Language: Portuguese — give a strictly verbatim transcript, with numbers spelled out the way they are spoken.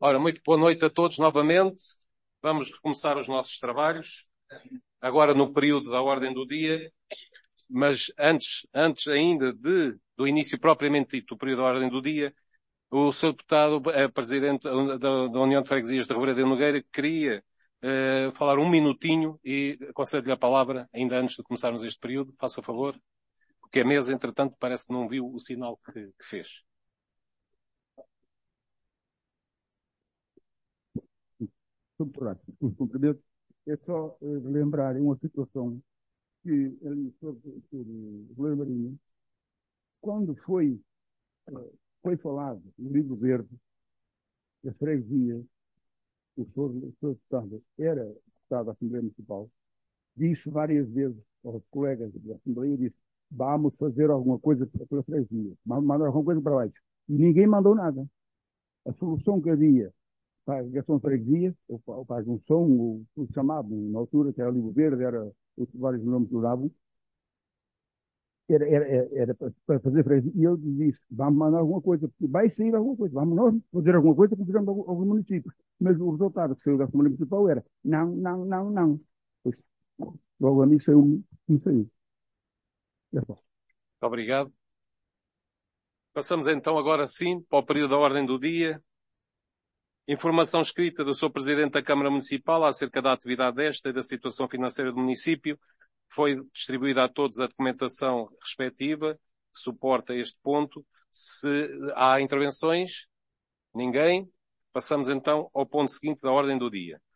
Ora, muito boa noite a todos novamente. Vamos recomeçar os nossos trabalhos, agora no período da ordem do dia, mas antes, antes ainda de, do início propriamente dito do período da ordem do dia, o senhor Deputado, a Presidente da, da União de Freguesias de Rebreira de Nogueira, queria uh, falar um minutinho e concedo-lhe a palavra, ainda antes de começarmos este período, faça favor, porque a mesa, entretanto, parece que não viu o sinal que, que fez. Muito rápido, os cumprimentos. É só uh, lembrar uma situação que ali sobre o Goleiro Marinho, quando foi, uh, foi falado no livro verde, as freguesias, o senhor, o senhor deputado era deputado da Assembleia Municipal, disse várias vezes aos colegas da Assembleia, disse, vamos fazer alguma coisa pela freguesia, mandar alguma coisa para baixo. E ninguém mandou nada. A solução que havia para a agregação de freguesias, ou para a junção, o, o chamado, na altura, que era o livro verde, era, vários nomes que usavam, era, era, era para fazer freguesia. E eu disse, vamos mandar alguma coisa, porque vai sair alguma coisa, vamos nós fazer alguma coisa para fazer alguns municípios. Mas o resultado que saiu da Assembleia Municipal era, não, não, não, não. Pois, logo a mim saiu, não saiu. É só. Muito obrigado. Passamos então agora sim para o período da ordem do dia. Informação escrita do senhor Presidente da Câmara Municipal acerca da atividade desta e da situação financeira do município. Foi distribuída a todos a documentação respectiva que suporta este ponto. Se há intervenções, ninguém. Passamos então ao ponto seguinte da ordem do dia.